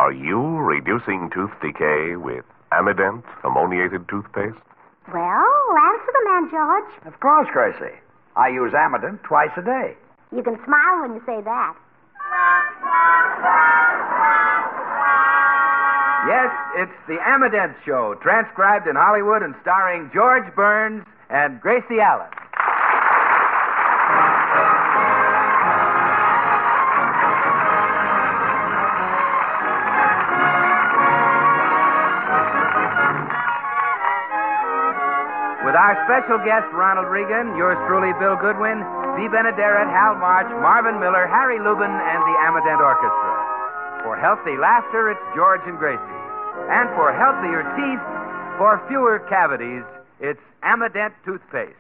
Are you reducing tooth decay with Amident ammoniated toothpaste? Well, answer the man, George. Of course, Gracie. I use Amident twice a day. You can smile when you say that. Yes, it's the Amident Show, transcribed in Hollywood and starring George Burns and Gracie Allen. With our special guest, Ronald Reagan, yours truly, Bill Goodwin, Dee Benaderet, Hal March, Marvin Miller, Harry Lubin, and the Amident Orchestra. For healthy laughter, it's George and Gracie. And for healthier teeth, for fewer cavities, it's Amident toothpaste.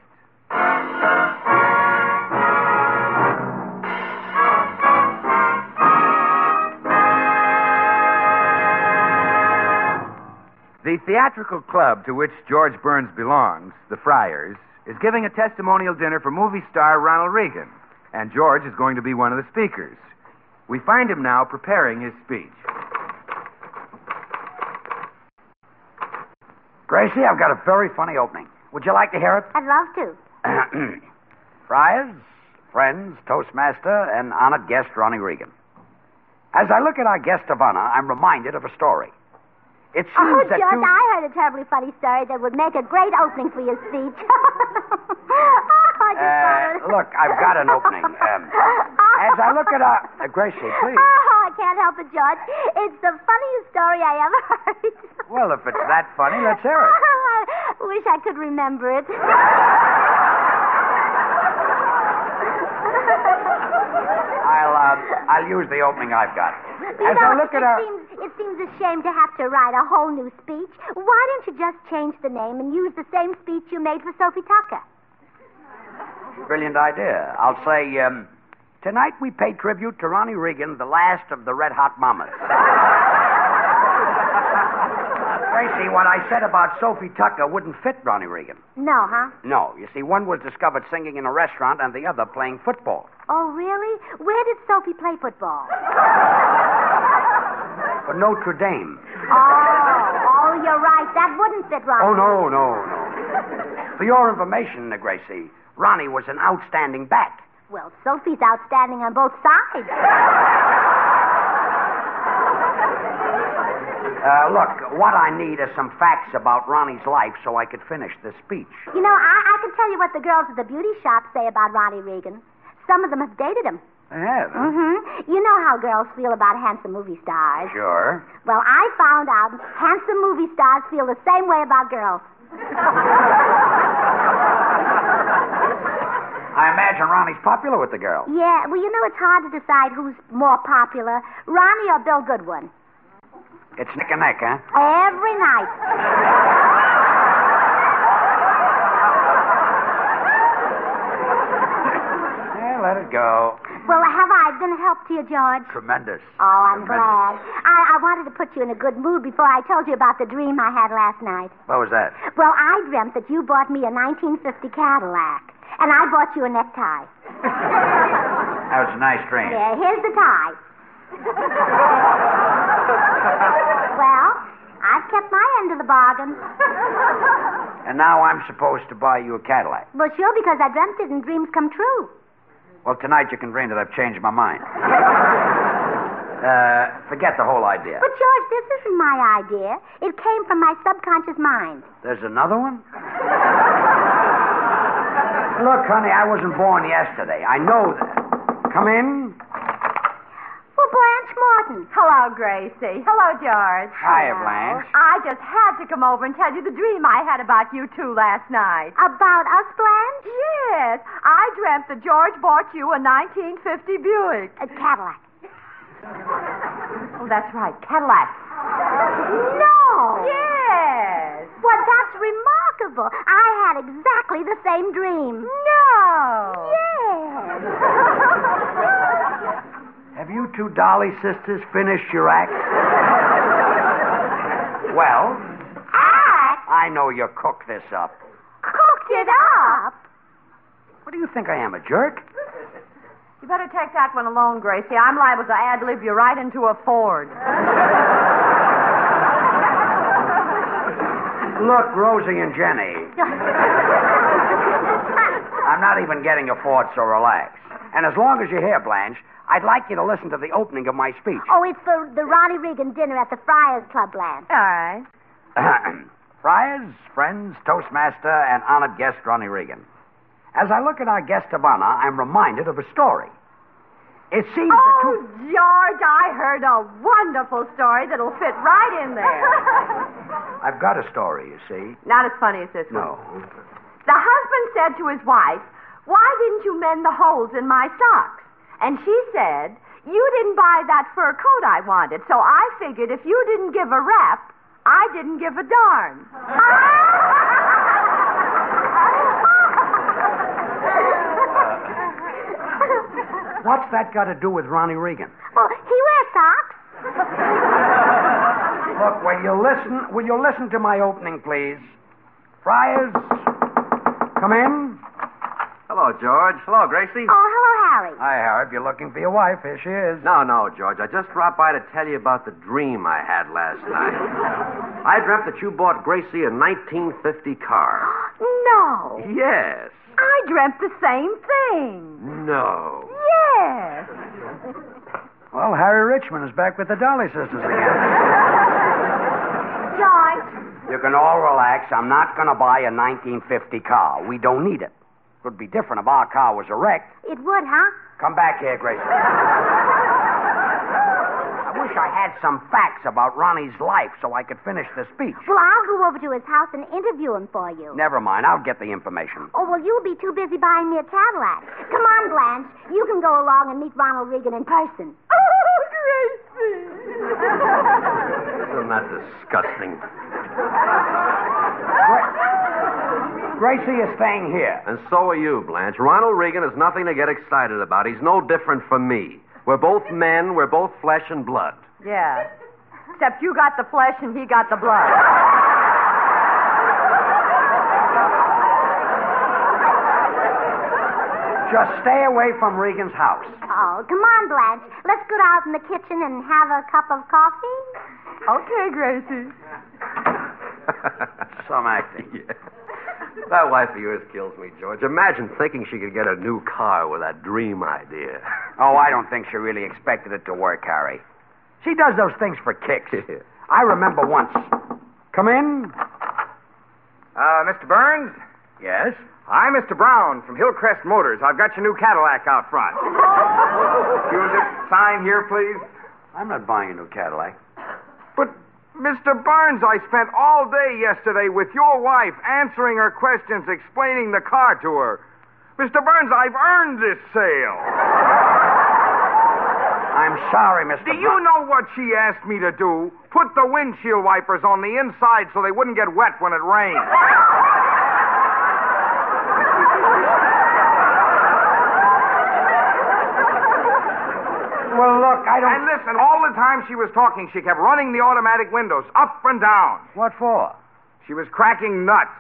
The theatrical club to which George Burns belongs, the Friars, is giving a testimonial dinner for movie star Ronald Reagan, and George is going to be one of the speakers. We find him now preparing his speech. Gracie, I've got a very funny opening. Would you like to hear it? I'd love to. Friars, friends, Toastmaster, and honored guest Ronnie Reagan. As I look at our guest of honor, I'm reminded of a story. It seems that George, I heard a terribly funny story that would make a great opening for your speech. Look, I've got an opening. As I look at our... Gracie, please. Oh, I can't help it, George. It's the funniest story I ever heard. Well, if it's that funny, let's hear it. I wish I could remember it. I'll use the opening I've got. It seems a shame to have to write a whole new speech. Why don't you just change the name and use the same speech you made for Sophie Tucker? Brilliant idea. I'll say, tonight we pay tribute to Ronnie Reagan, the last of the Red Hot Mamas. Gracie, what I said about Sophie Tucker wouldn't fit Ronnie Reagan. No, huh? No. You see, one was discovered singing in a restaurant and the other playing football. Oh, really? Where did Sophie play football? For Notre Dame. Oh, you're right. That wouldn't fit Ronnie. Oh, no. For your information, Gracie, Ronnie was an outstanding back. Well, Sophie's outstanding on both sides. Look, what I need is some facts about Ronnie's life so I could finish this speech. You know, I can tell you what the girls at the beauty shop say about Ronnie Reagan. Some of them have dated him. They have? Mm-hmm. You know how girls feel about handsome movie stars. Sure. Well, I found out handsome movie stars feel the same way about girls. I imagine Ronnie's popular with the girls. Yeah, well, you know, it's hard to decide who's more popular, Ronnie or Bill Goodwin. It's neck and neck, huh? Every night. Yeah, let it go. Well, have I been a help to you, George? Tremendous. Oh, I'm glad. I wanted to put you in a good mood before I told you about the dream I had last night. What was that? Well, I dreamt that you bought me a 1950 Cadillac, and I bought you a necktie. That was a nice dream. Yeah, here's the tie. Well, I've kept my end of the bargain. And now I'm supposed to buy you a Cadillac. Well, sure, because I dreamt it and dreams come true. Well, tonight you can dream that I've changed my mind. Forget the whole idea. But, George, this isn't my idea. It came from my subconscious mind. There's another one? Look, honey, I wasn't born yesterday. I know that. Come in. Well, Blanche Morton. Hello, Gracie. Hello, George. Hiya, Blanche. I just had to come over and tell you the dream I had about you two last night. About us, Blanche? Yes. I dreamt that George bought you a 1950 Buick. A Cadillac. Oh, that's right. Cadillac. No. Yes. Well, that's remarkable. I had exactly the same dream. No. Yes. Have you two Dolly sisters finished your act? Well? Act? I know you cooked this up. Cooked it up? What do you think I am, a jerk? You better take that one alone, Gracie. I'm liable to ad-lib you right into a Ford. Look, Rosie and Jenny, I'm not even getting a Ford, so relax. And as long as you're here, Blanche, I'd like you to listen to the opening of my speech. Oh, it's for the Ronnie Reagan dinner at the Friars Club, Blanche. All right. Friars, friends, Toastmaster, and honored guest Ronnie Reagan. As I look at our guest of honor, I'm reminded of a story. It seems that Oh, George, I heard a wonderful story that'll fit right in there. I've got a story, you see. Not as funny as this one. No. The husband said to his wife, "Why didn't you mend the holes in my socks?" And she said, "You didn't buy that fur coat I wanted, so I figured if you didn't give a rap, I didn't give a darn." What's that got to do with Ronnie Reagan? Well, he wears socks. Look, will you listen to my opening, please? Friars, come in. Hello, George. Hello, Gracie. Oh, hello, Harry. Hi, Harry. You're looking for your wife. Here she is. No, George. I just dropped by to tell you about the dream I had last night. I dreamt that you bought Gracie a 1950 car. No. Yes. I dreamt the same thing. No. Yes. Well, Harry Richmond is back with the Dolly sisters again. George. You can all relax. I'm not going to buy a 1950 car. We don't need it. It would be different if our car was a wreck. It would, huh? Come back here, Gracie. I wish I had some facts about Ronnie's life so I could finish the speech. Well, I'll go over to his house and interview him for you. Never mind. I'll get the information. Oh, well, you'll be too busy buying me a Cadillac. Come on, Blanche. You can go along and meet Ronald Reagan in person. Oh, Gracie. Isn't that disgusting? Gracie is staying here. And so are you, Blanche. Ronald Reagan is nothing to get excited about. He's no different from me. We're both men. We're both flesh and blood. Yeah. Except you got the flesh and he got the blood. Just stay away from Reagan's house. Oh, come on, Blanche. Let's go out in the kitchen and have a cup of coffee. Okay, Gracie. Some acting. Yeah. That wife of yours kills me, George. Imagine thinking she could get a new car with that dream idea. Oh, I don't think she really expected it to work, Harry. She does those things for kicks. I remember once. Come in. Mr. Burns? Yes? I'm Mr. Brown from Hillcrest Motors. I've got your new Cadillac out front. You'll just sign here, please. I'm not buying a new Cadillac. But, Mr. Burns, I spent all day yesterday with your wife answering her questions, explaining the car to her. Mr. Burns, I've earned this sale. I'm sorry, Mr. Do you know what she asked me to do? Put the windshield wipers on the inside so they wouldn't get wet when it rained. Well, look, I don't... And listen, all the time she was talking, she kept running the automatic windows up and down. What for? She was cracking nuts.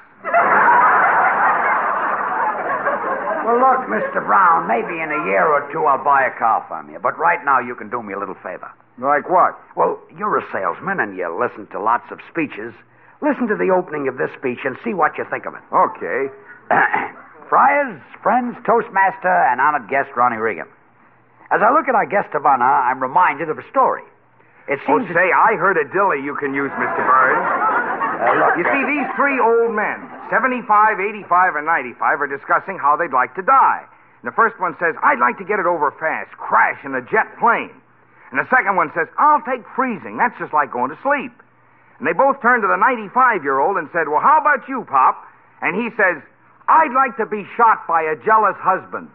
Well, look, Mr. Brown, maybe in a year or two I'll buy a car from you. But right now you can do me a little favor. Like what? Well, you're a salesman and you listen to lots of speeches. Listen to the opening of this speech and see what you think of it. Okay. Friars, friends, Toastmaster, and honored guest Ronnie Reagan. As I look at our guest of honor, I'm reminded of a story. It Oh, seems... say, I heard a dilly you can use, Mr. Burns. look, You see, these three old men, 75, 85, and 95, are discussing how they'd like to die. And the first one says, I'd like to get it over fast, crash in a jet plane. And the second one says, I'll take freezing. That's just like going to sleep. And they both turned to the 95-year-old and said, well, how about you, Pop? And he says, I'd like to be shot by a jealous husband.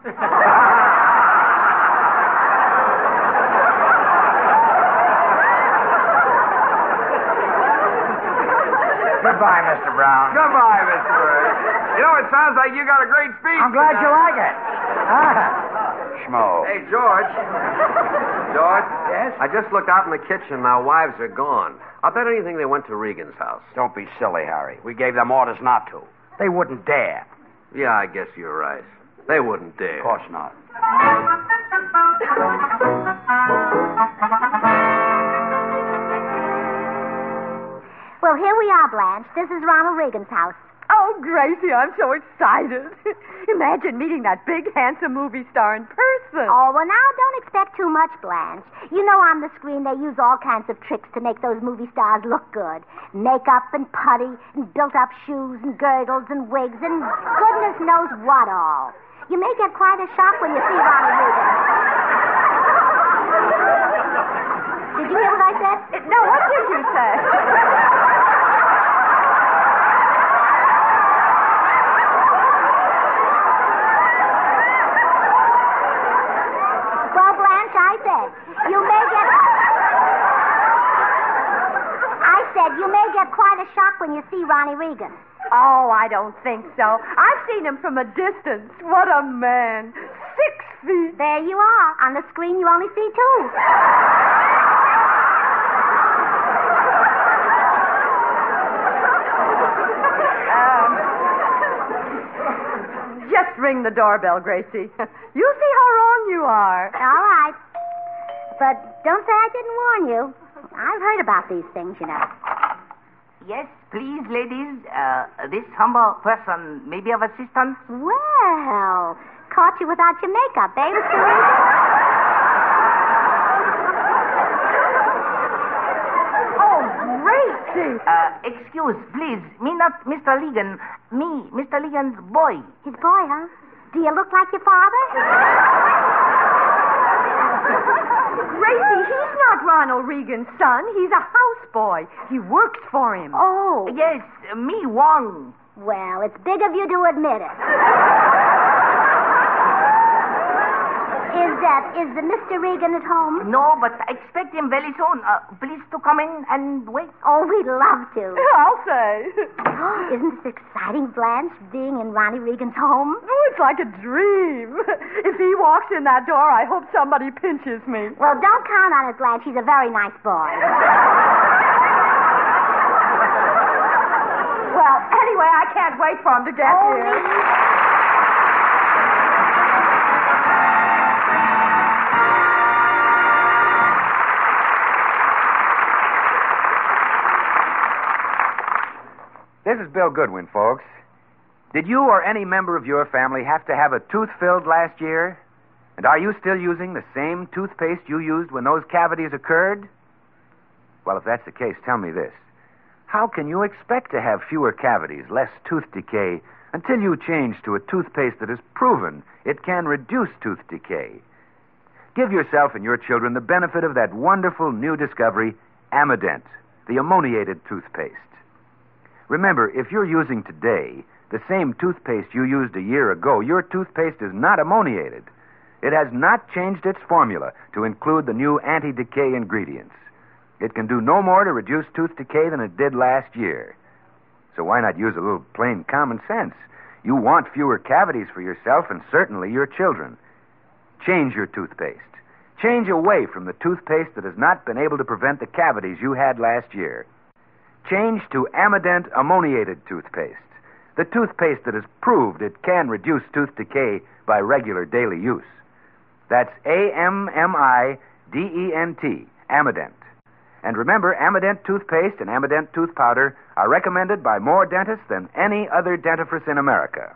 Goodbye, Mr. Brown. Goodbye, Mr. Burns. You know, it sounds like you got a great speech. I'm glad you like it. Schmo. Hey, George. George? Yes? I just looked out in the kitchen. Our wives are gone. I'll bet anything they went to Regan's house. Don't be silly, Harry. We gave them orders not to. They wouldn't dare. Yeah, I guess you're right. They wouldn't dare. Of course not. Well, So here we are, Blanche. This is Ronald Reagan's house. Oh, Gracie, I'm so excited. Imagine meeting that big, handsome movie star in person. Oh, well, now don't expect too much, Blanche. You know on the screen they use all kinds of tricks to make those movie stars look good. Makeup and putty and built-up shoes and girdles and wigs and goodness knows what all. You may get quite a shock when you see Ronald Reagan. Did you hear what I said? No, what did you say? Well, Blanche, I said, you may get quite a shock when you see Ronnie Reagan. Oh, I don't think so. I've seen him from a distance. What a man. 6 feet. There you are. On the screen, you only see 2. Just ring the doorbell, Gracie. You see how wrong you are. All right. But don't say I didn't warn you. I've heard about these things, you know. Yes, please, ladies. This humble person may be of assistance. Well, caught you without your makeup, eh, Mr. Reagan? Oh, Gracie. Excuse, please. Me not Mr. Ligon. Me, Mr. Ligon's boy. His boy, huh? Do you look like your father? Gracie, he's not Ronald Reagan's son. He's a houseboy. He works for him. Oh. Yes, me, Wong. Well, it's big of you to admit it. Is the Mr. Reagan at home? No, but I expect him very soon. Please to come in and wait. Oh, we'd love to. I'll say. Isn't this exciting, Blanche, being in Ronnie Reagan's home? Oh, it's like a dream. If he walks in that door, I hope somebody pinches me. Well, don't count on it, Blanche. He's a very nice boy. Well, anyway, I can't wait for him to get here. This is Bill Goodwin, folks. Did you or any member of your family have to have a tooth filled last year? And are you still using the same toothpaste you used when those cavities occurred? Well, if that's the case, tell me this. How can you expect to have fewer cavities, less tooth decay, until you change to a toothpaste that has proven it can reduce tooth decay? Give yourself and your children the benefit of that wonderful new discovery, Amident, the ammoniated toothpaste. Remember, if you're using today the same toothpaste you used a year ago, your toothpaste is not ammoniated. It has not changed its formula to include the new anti-decay ingredients. It can do no more to reduce tooth decay than it did last year. So why not use a little plain common sense? You want fewer cavities for yourself and certainly your children. Change your toothpaste. Change away from the toothpaste that has not been able to prevent the cavities you had last year. Change to Amident ammoniated toothpaste, the toothpaste that has proved it can reduce tooth decay by regular daily use. That's Amident, Amident. And remember, Amident toothpaste and Amident tooth powder are recommended by more dentists than any other dentifrice in America.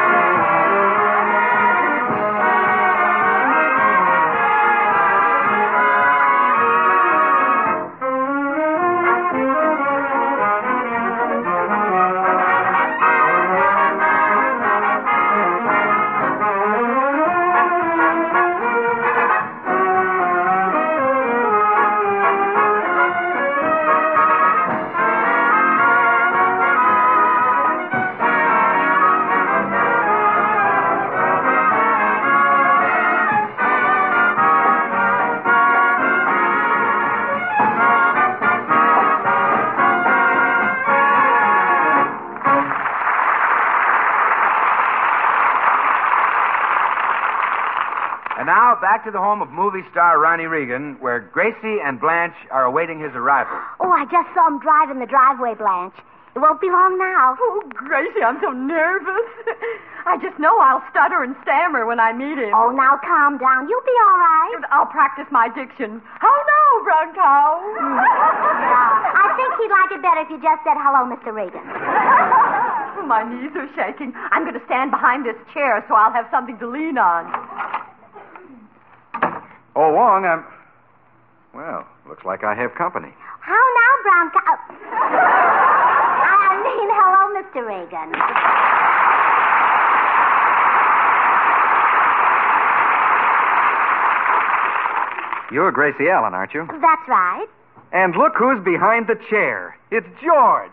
And now, back to the home of movie star Ronnie Reagan, where Gracie and Blanche are awaiting his arrival. Oh, I just saw him drive in the driveway, Blanche. It won't be long now. Oh, Gracie, I'm so nervous. I just know I'll stutter and stammer when I meet him. Oh, now calm down. You'll be all right. I'll practice my diction. How now, brown cow? I think he'd like like it better if you just said hello, Mr. Regan. My knees are shaking. I'm going to stand behind this chair so I'll have something to lean on. Oh, Wong, well, looks like I have company. How now, Brown I mean, hello, Mr. Regan. You're Gracie Allen, aren't you? That's right. And look who's behind the chair. It's George.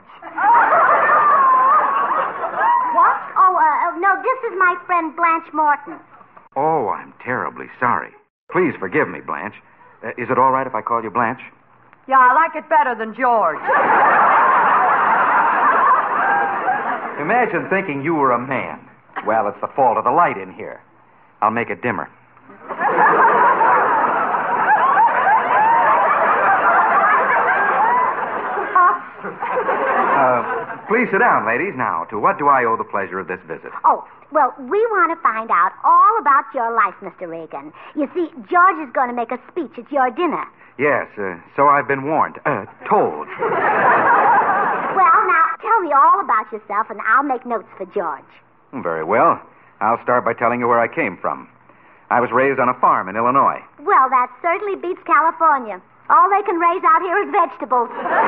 What? Oh, no, this is my friend Blanche Morton. Oh, I'm terribly sorry. Please forgive me, Blanche. Is it all right if I call you Blanche? Yeah, I like it better than George. Imagine thinking you were a man. Well, it's the fault of the light in here. I'll make it dimmer. Please sit down, ladies. Now, to what do I owe the pleasure of this visit? Oh, well, we want to find out all about your life, Mr. Regan. You see, George is going to make a speech at your dinner. Yes, so I've been warned. Told. Well, now, tell me all about yourself, and I'll make notes for George. Very well. I'll start by telling you where I came from. I was raised on a farm in Illinois. Well, that certainly beats California. All they can raise out here is vegetables.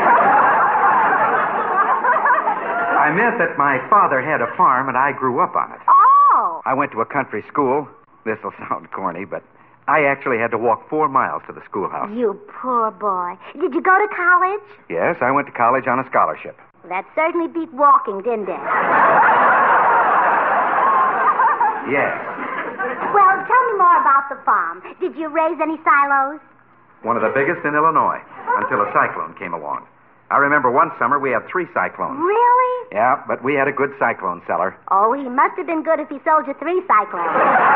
I meant that my father had a farm, and I grew up on it. Oh! I went to a country school. This'll sound corny, but I actually had to walk 4 miles to the schoolhouse. You poor boy. Did you go to college? Yes, I went to college on a scholarship. That certainly beat walking, didn't it? Yes. Well, tell me more about the farm. Did you raise any silos? One of the biggest in Illinois, until a cyclone came along. I remember one summer we had 3 cyclones. Really? Yeah, but we had a good cyclone seller. Oh, he must have been good if he sold you 3 cyclones.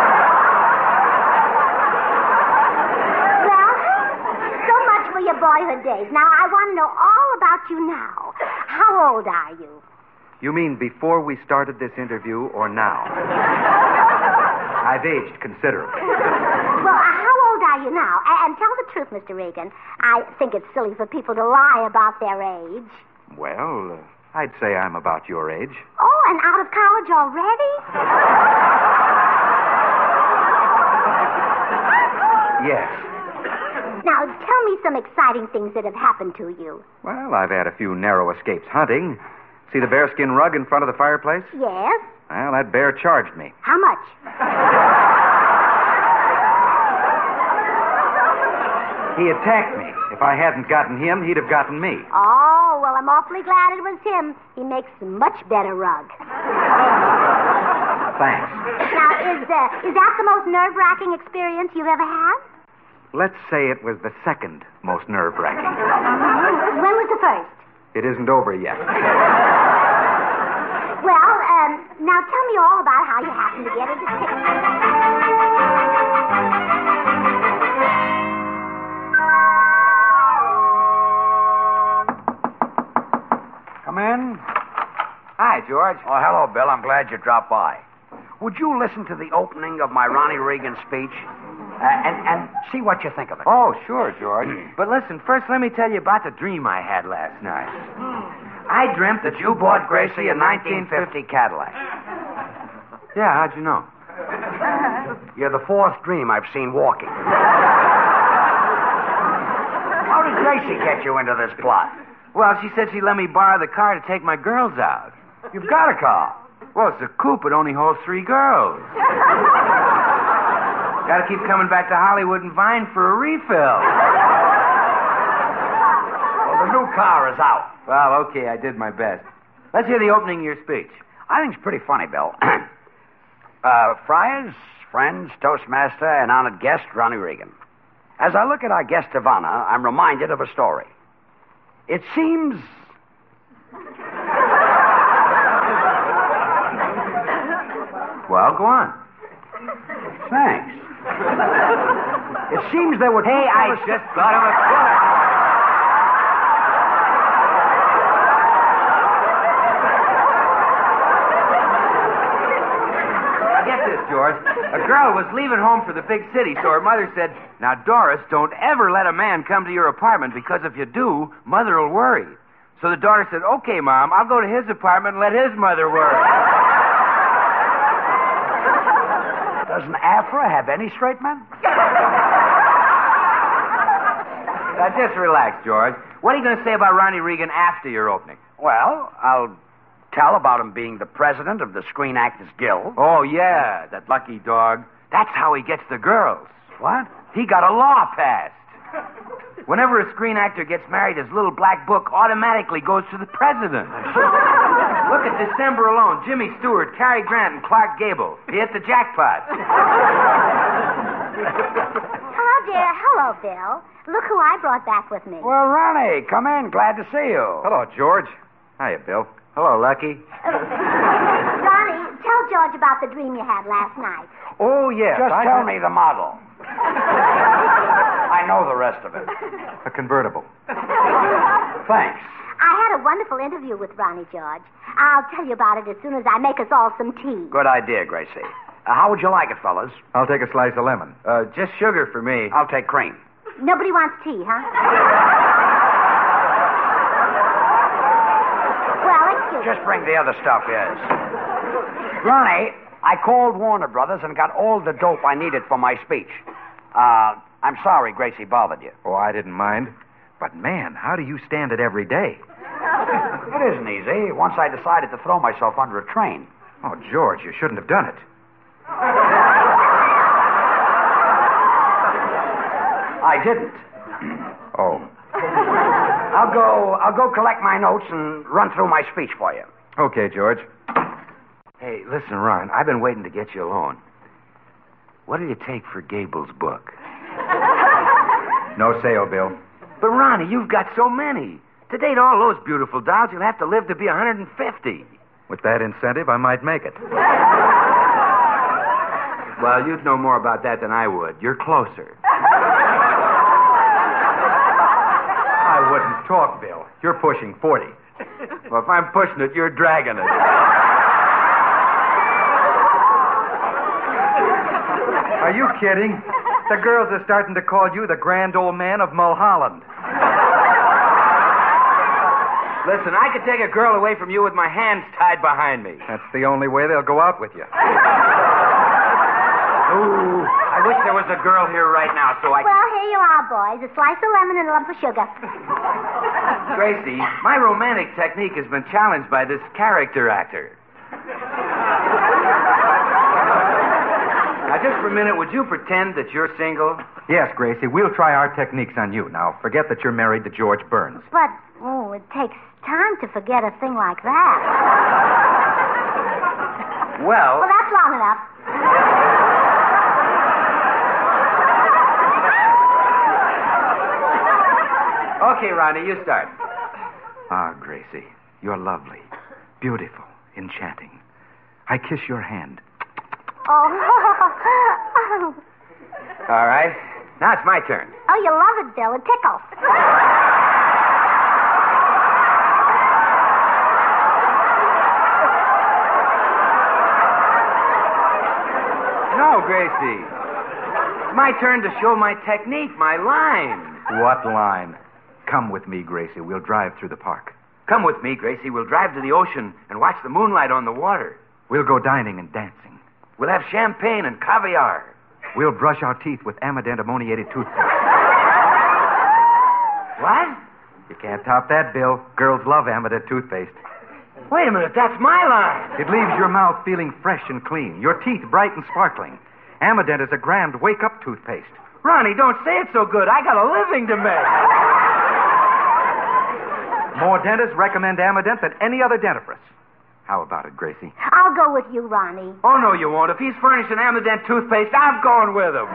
Well, so much for your boyhood days. Now, I want to know all about you now. How old are you? You mean before we started this interview or now? I've aged considerably. Well, how old are you now? And tell the truth, Mr. Regan. I think it's silly for people to lie about their age. Well, I'd say I'm about your age. Oh, and out of college already? Yes. Now, tell me some exciting things that have happened to you. Well, I've had a few narrow escapes hunting. See the bearskin rug in front of the fireplace? Yes? Well, that bear charged me. How much? He attacked me. If I hadn't gotten him, he'd have gotten me. Oh, well, I'm awfully glad it was him. He makes a much better rug. Thanks. Now, is that the most nerve-wracking experience you've ever had? Let's say it was the second most nerve-wracking. When was the first? It isn't over yet. Well, now tell me all about how you happened to get into Come in. Hi, George. Oh, hello, Bill. I'm glad you dropped by. Would you listen to the opening of my Ronnie Reagan speech and see what you think of it? Oh, sure, George. But listen, first let me tell you about the dream I had last night. I dreamt that You bought Gracie a 1950 Cadillac. Yeah, how'd you know? You're the 4th dream I've seen walking. How did Gracie get you into this plot? Well, she said she'd let me borrow the car to take my girls out. You've got a car. Well, it's a coupe. It only holds 3 girls. Gotta keep coming back to Hollywood and Vine for a refill. Well, the new car is out. Well, okay, I did my best. Let's hear the opening of your speech. I think it's pretty funny, Bill. Friars, friends, Toastmaster, and honored guest, Ronnie Reagan. As I look at our guest of honor, I'm reminded of a story. It seems... Well, go on. Thanks. It seems there were... Hey, I just thought of a filler. Now get this, George. A girl was leaving home for the big city, so her mother said, "Now, Doris, don't ever let a man come to your apartment because if you do, Mother will worry." So the daughter said, okay, Mom, I'll go to his apartment and let his mother work. Doesn't Afra have any straight men? Now, just relax, George. What are you going to say about Ronnie Reagan after your opening? Well, I'll tell about him being the president of the Screen Actors Guild. Oh, yeah, that lucky dog. That's how he gets the girls. What? He got a law passed. Whenever a screen actor gets married, his little black book automatically goes to the president. Look at December alone. Jimmy Stewart, Cary Grant, and Clark Gable. He hit the jackpot. Hello, dear. Hello, Bill. Look who I brought back with me. Well, Ronnie, come in. Glad to see you. Hello, George. Hiya, Bill. Hello, Lucky. Ronnie, tell George about the dream you had last night. Oh, yes. Just tell me the model. I know the rest of it. A convertible. Thanks. I had a wonderful interview with Ronnie, George. I'll tell you about it as soon as I make us all some tea. Good idea, Gracie. How would you like it, fellas? I'll take a slice of lemon. Just sugar for me. I'll take cream. Nobody wants tea, huh? Well, excuse me. Just bring the other stuff, yes. Ronnie, I called Warner Brothers and got all the dope I needed for my speech. I'm sorry Gracie bothered you. Oh, I didn't mind. But, man, how do you stand it every day? It isn't easy. Once I decided to throw myself under a train. Oh, George, you shouldn't have done it. I didn't. Oh. I'll go collect my notes and run through my speech for you. Okay, George. Hey, listen, Ron, I've been waiting to get you alone. What did it take for Gable's book? No sale, Bill. But, Ronnie, you've got so many. To date all those beautiful dolls, you'll have to live to be 150. With that incentive, I might make it. Well, you'd know more about that than I would. You're closer. I wouldn't talk, Bill. You're pushing 40. Well, if I'm pushing it, you're dragging it. Are you kidding? The girls are starting to call you the grand old man of Mulholland. Listen, I could take a girl away from you with my hands tied behind me. That's the only way they'll go out with you. Ooh, I wish there was a girl here right now so I could... Well, here you are, boys. A slice of lemon and a lump of sugar. Gracie, my romantic technique has been challenged by this character actor. Now, just for a minute, would you pretend that you're single? Yes, Gracie, we'll try our techniques on you. Now, forget that you're married to George Burns. But, it takes time to forget a thing like that. Well, that's long enough. Okay, Ronnie, you start. Ah, Gracie, you're lovely, beautiful, enchanting. I kiss your hand. Oh. All right. Now it's my turn. Oh, you love it, Bill. It tickles. No, Gracie. It's my turn to show my technique, my line. What line? Come with me, Gracie. We'll drive through the park. Come with me, Gracie. We'll drive to the ocean and watch the moonlight on the water. We'll go dining and dancing. We'll have champagne and caviar. We'll brush our teeth with Amident ammoniated toothpaste. What? You can't top that, Bill. Girls love Amident toothpaste. Wait a minute, that's my line. It leaves your mouth feeling fresh and clean, your teeth bright and sparkling. Amident is a grand wake-up toothpaste. Ronnie, don't say it so good. I got a living to make. More dentists recommend Amident than any other dentifrice. How about it, Gracie? I'll go with you, Ronnie. Oh, no, you won't. If he's furnishing Amident toothpaste, I'm going with him.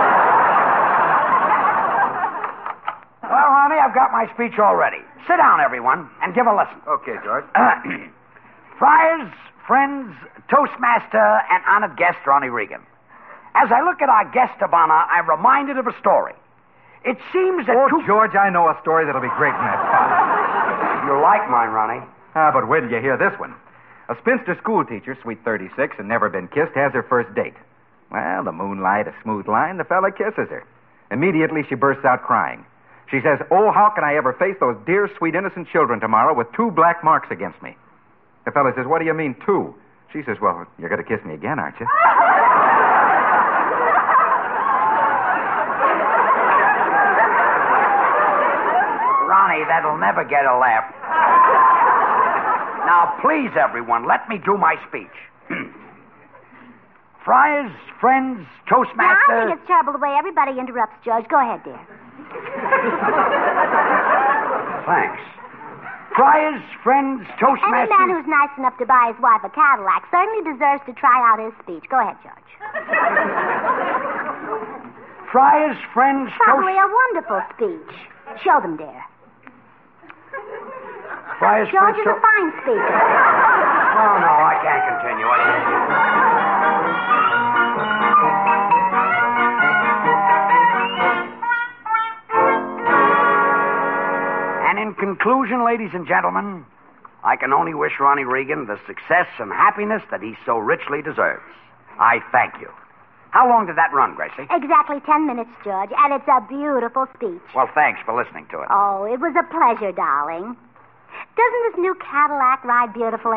Well, Ronnie, I've got my speech already. Sit down, everyone, and give a listen. Okay, George. Friars, friends, Toastmaster, and honored guest Ronnie Reagan. As I look at our guest of honor, I'm reminded of a story. It seems that George, I know a story that'll be great in that spot. You like mine, Ronnie. Ah, but wait till you hear this one. A spinster schoolteacher, sweet 36, and never been kissed, has her first date. Well, the moonlight, a smooth line, the fella kisses her. Immediately, she bursts out crying. She says, "Oh, how can I ever face those dear, sweet, innocent children tomorrow with 2 black marks against me?" The fella says, "What do you mean, 2?" She says, "Well, you're going to kiss me again, aren't you?" Ronnie, that'll never get a laugh. Now, please, everyone, let me do my speech. Friars, friends, Toastmaster... I think it's terrible the way everybody interrupts George. Go ahead, dear. Thanks. Friars, friends, Toastmaster... Any man who's nice enough to buy his wife a Cadillac certainly deserves to try out his speech. Go ahead, George. Friars, friends, Probably a wonderful speech. Show them, dear. Friars, George friends, is a fine speaker. Oh, no, I can't continue. And in conclusion, ladies and gentlemen, I can only wish Ronnie Reagan the success and happiness that he so richly deserves. I thank you. How long did that run, Gracie? Exactly 10 minutes, George, and it's a beautiful speech. Well, thanks for listening to it. Oh, it was a pleasure, darling. Doesn't this new Cadillac ride beautifully?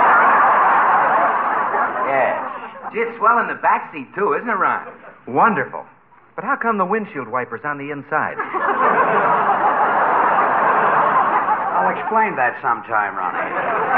Yes. Gee, it's swell in the back seat, too, isn't it, Ron? Wonderful. But how come the windshield wiper's on the inside? I'll explain that sometime, Ronnie.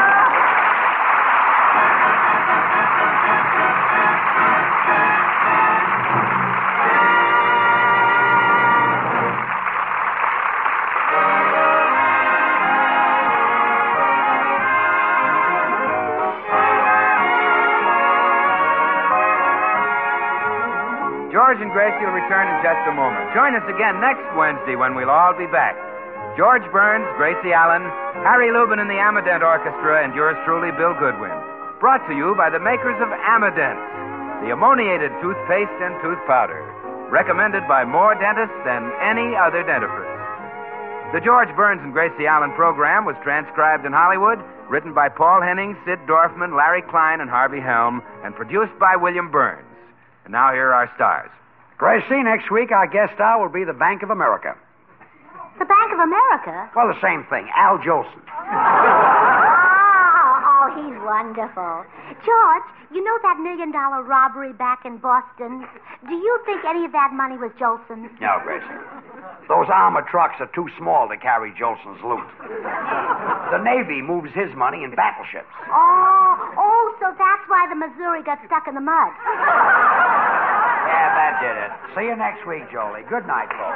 George and Gracie will return in just a moment. Join us again next Wednesday when we'll all be back. George Burns, Gracie Allen, Harry Lubin and the Amadent Orchestra, and yours truly, Bill Goodwin. Brought to you by the makers of Amadent, the ammoniated toothpaste and tooth powder. Recommended by more dentists than any other dentifrice. The George Burns and Gracie Allen program was transcribed in Hollywood, written by Paul Henning, Sid Dorfman, Larry Klein, and Harvey Helm, and produced by William Burns. And now here are our stars. Gracie, next week our guest star will be the Bank of America. The Bank of America? Well, the same thing. Al Jolson. Oh, he's wonderful. George, you know that $1 million robbery back in Boston? Do you think any of that money was Jolson's? No, Gracie. Those armored trucks are too small to carry Jolson's loot. The Navy moves his money in battleships. Oh, so that's why the Missouri got stuck in the mud. Yeah, that did it. See you next week, Jolie. Good night, folks.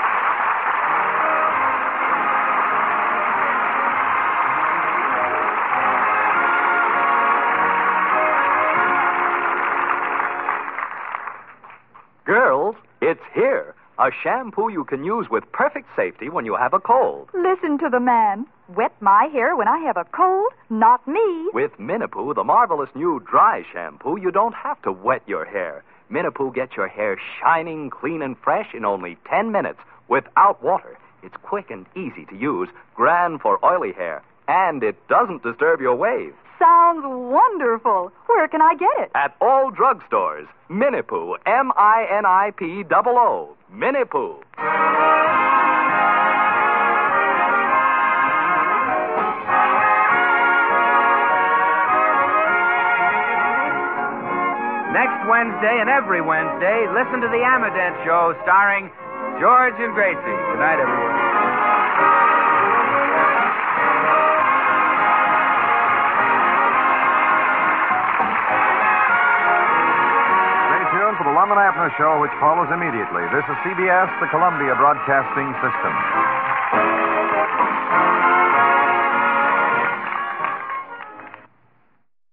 Girls, it's here. A shampoo you can use with perfect safety when you have a cold. Listen to the man. Wet my hair when I have a cold? Not me. With Minipoo, the marvelous new dry shampoo, you don't have to wet your hair. Minipoo gets your hair shining, clean, and fresh in only 10 minutes without water. It's quick and easy to use, grand for oily hair, and it doesn't disturb your wave. Sounds wonderful. Where can I get it? At all drugstores. Minipoo, M-I-N-I-P-O-O. Minipoo. Next Wednesday and every Wednesday, listen to the Amadent Show starring George and Gracie. Good night, everyone. For the Lum and Abner Show, which follows immediately. This is CBS, the Columbia Broadcasting System.